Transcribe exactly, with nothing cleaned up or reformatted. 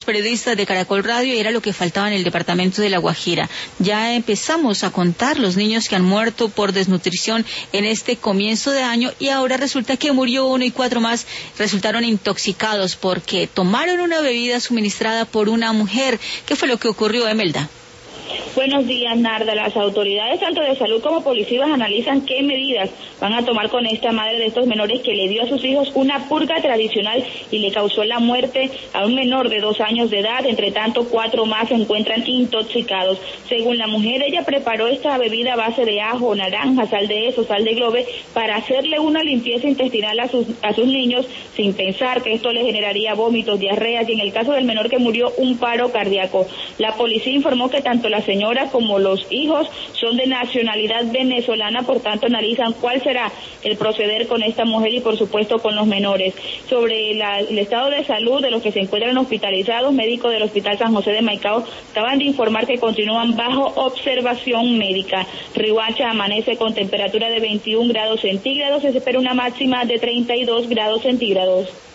periodistas de Caracol Radio y era lo que faltaba en el departamento de La Guajira. Ya empezamos a contar los niños que han muerto por desnutrición en este comienzo de año y ahora resulta que murió uno y cuatro más resultaron intoxicados porque tomaron una bebida suministrada por una mujer. ¿Qué fue lo que ocurrió, Emelda? Buenos días, Narda. Las autoridades tanto de salud como policías analizan qué medidas van a tomar con esta madre de estos menores que le dio a sus hijos una purga tradicional y le causó la muerte a un menor de dos años de edad. Entre tanto, cuatro más se encuentran intoxicados. Según la mujer, ella preparó esta bebida a base de ajo, naranja, sal de eso, sal de globe, para hacerle una limpieza intestinal a sus, a sus niños, sin pensar que esto le generaría vómitos, diarreas y en el caso del menor que murió, un paro cardíaco. La policía informó que tanto la señora como los hijos son de nacionalidad venezolana, por tanto analizan cuál será el proceder con esta mujer y por supuesto con los menores. Sobre la, el estado de salud de los que se encuentran hospitalizados, médicos del Hospital San José de Maicao acaban de informar que continúan bajo observación médica. Riohacha amanece con temperatura de veintiún grados centígrados, se espera una máxima de treinta y dos grados centígrados.